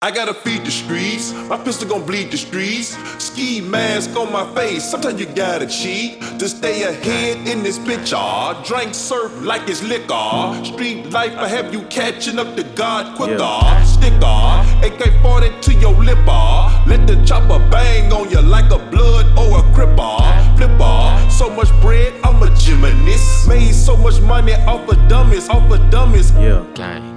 I gotta feed the streets, my pistol gon' bleed the streets. Ski mask on my face, sometimes you gotta cheat to stay ahead in this bitch. Drink surf like it's liquor. Street life will have you catching up to God quicker. Sticker, AK-40 to your lip. Let the chopper bang on you like a blood or a cripper. Flipper, so much bread, I'm a gymnast. Made so much money off of dummies, Yeah, gang.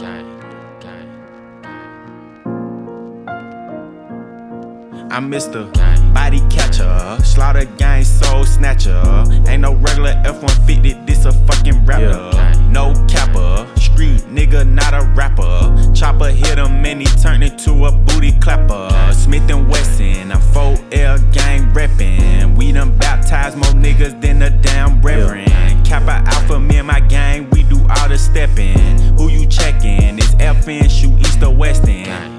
I'm Mr. Body Catcher, Slaughter Gang Soul Snatcher. Ain't no regular F-150, this a fucking raptor. No capper, street nigga, not a rapper. Chopper hit him and he turned into a booty clapper. Smith & Wesson, I'm 4L gang reppin'. We done baptized more niggas than a damn reverend. Kappa Alpha, me and my gang, we do all the steppin'. Who you checkin'? It's FN, shoot east or west end.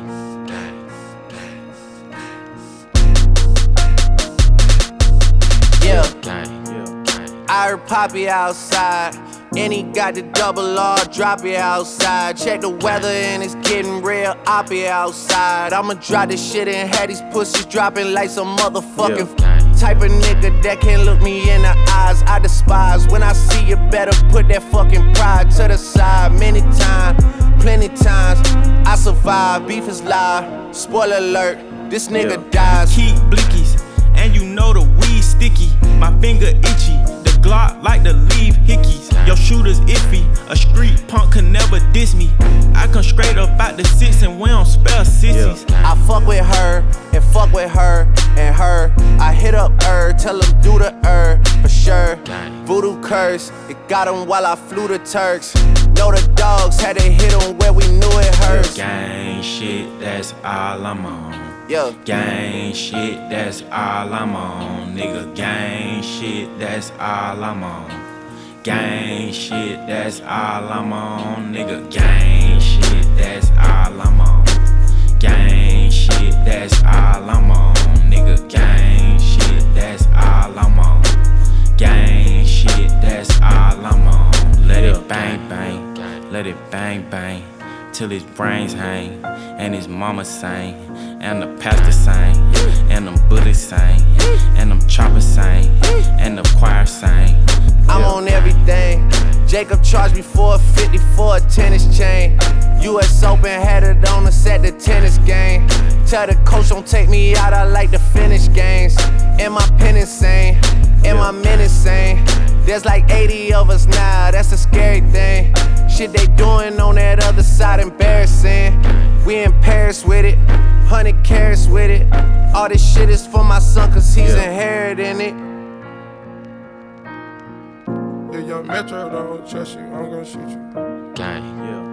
I heard Poppy outside, and he got the double R, drop it outside. Check the weather and it's getting real, I'll be outside. I'ma drop this shit and have these pussies dropping like some motherfucking type of nigga that can't look me in the eyes. I despise when I see you, better put that fucking pride to the side. Many times, plenty times, I survive, beef is live. Spoiler alert, this nigga dies. Keep blickies, and you know the weed sticky. My finger itchy, the Glock like to leave hickeys. Your shooter's iffy, a street punk can never diss me. I come straight up out the six and we don't spell sissies. I fuck with her, and fuck with her, and her. I hit up her, tell him do the for sure. Voodoo curse, it got him while I flew the Turks. Know the dogs had to hit him where we knew it hurts. Gang shit, that's all I'm on. Yeah. Gang shit, that's all I'm on. Nigga, gang shit, that's all I'm on. Gang shit, that's all I'm on. Nigga, gang shit, that's all I'm on. Gang shit, that's all I'm on. Nigga, gang shit, that's all I'm on. Gang shit, that's all I'm on. Let it bang bang, let it bang bang, till his brains hang, and his mama sang, and the pastor sang, and them Buddhists sang, and them choppers sang, and the choir sang. I'm on everything. Jacob charged me $450 for a tennis chain. US Open had it on us at the tennis game. Tell the coach don't take me out, I like to finish games. And my pen insane, and my men insane. There's like 80 of us now, that's a scary thing. Shit they doing on that other side embarrassing. We in Paris with it, 100 carats with it. All this shit is for my son cause he's inheriting it. Yeah, young Metro don't trust you, I'm gonna shoot you. Gang.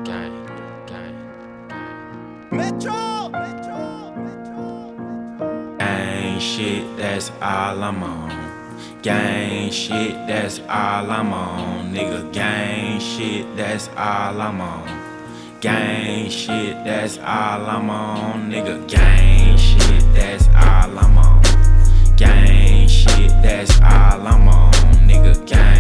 Metro! Gang shit, that's all I'm on. Gang shit, that's all I'm on. Nigga, gang shit, that's all I'm on. Gang shit, that's all I'm on. Nigga, gang shit, that's all I'm on. Gang shit, that's all I'm on. Nigga, gang